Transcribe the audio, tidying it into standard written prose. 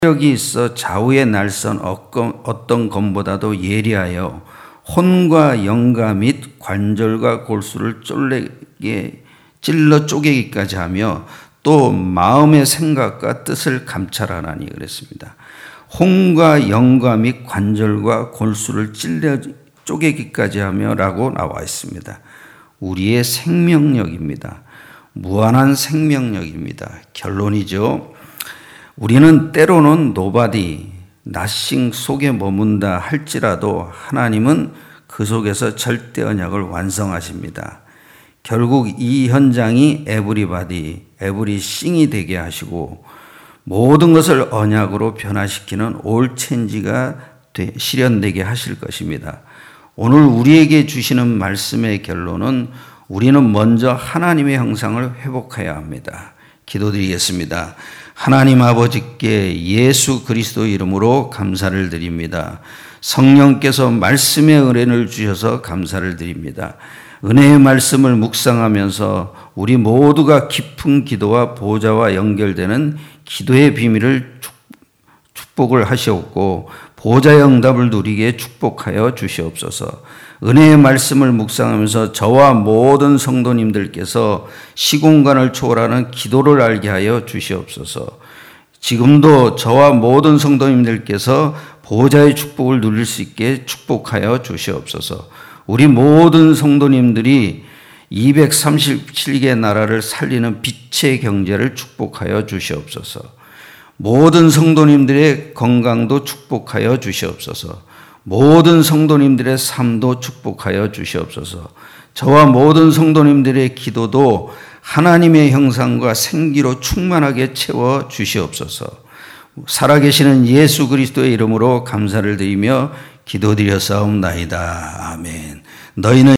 력이 있어 좌우의 날선 어떤 검보다도 예리하여 혼과 영과 및 관절과 골수를 찔러 쪼개기까지 하며 또 마음의 생각과 뜻을 감찰하나니 그랬습니다. 혼과 영과 및 관절과 골수를 찔러 쪼개기까지 하며 라고 나와 있습니다. 우리의 생명력입니다. 무한한 생명력입니다. 결론이죠. 우리는 때로는 노바디, 나싱 속에 머문다 할지라도 하나님은 그 속에서 절대 언약을 완성하십니다. 결국 이 현장이 에브리바디, 에브리싱이 되게 하시고 모든 것을 언약으로 변화시키는 올 체인지가 실현되게 하실 것입니다. 오늘 우리에게 주시는 말씀의 결론은 우리는 먼저 하나님의 형상을 회복해야 합니다. 기도드리겠습니다. 하나님 아버지께 예수 그리스도 이름으로 감사를 드립니다. 성령께서 말씀의 은혜를 주셔서 감사를 드립니다. 은혜의 말씀을 묵상하면서 우리 모두가 깊은 기도와 보좌와 연결되는 기도의 비밀을 축복을 하시옵고 보좌의 응답을 누리게 축복하여 주시옵소서. 은혜의 말씀을 묵상하면서 저와 모든 성도님들께서 시공간을 초월하는 기도를 알게 하여 주시옵소서. 지금도 저와 모든 성도님들께서 보좌의 축복을 누릴 수 있게 축복하여 주시옵소서. 우리 모든 성도님들이 237개 나라를 살리는 빛의 경제를 축복하여 주시옵소서. 모든 성도님들의 건강도 축복하여 주시옵소서. 모든 성도님들의 삶도 축복하여 주시옵소서. 저와 모든 성도님들의 기도도 하나님의 형상과 생기로 충만하게 채워 주시옵소서. 살아계시는 예수 그리스도의 이름으로 감사를 드리며 기도드렸사옵나이다. 아멘. 너희는